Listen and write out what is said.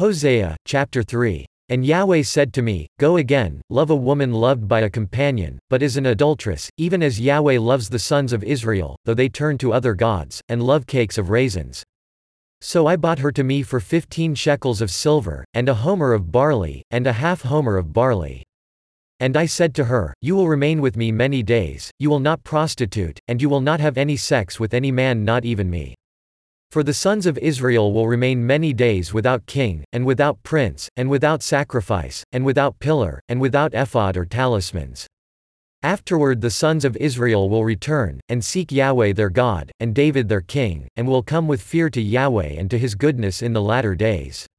Hosea, chapter 3. And Yahweh said to me, Go again, love a woman loved by a companion, but is an adulteress, even as Yahweh loves the sons of Israel, though they turn to other gods, and love cakes of raisins. So I bought her to me for 15 shekels of silver, and a homer of barley, and a half homer of barley. And I said to her, You will remain with me many days, you will not prostitute, and you will not have any sex with any man, not even me. For the sons of Israel will remain many days without king, and without prince, and without sacrifice, and without pillar, and without ephod or talismans. Afterward the sons of Israel will return, and seek Yahweh their God, and David their king, and will come with fear to Yahweh and to his goodness in the latter days.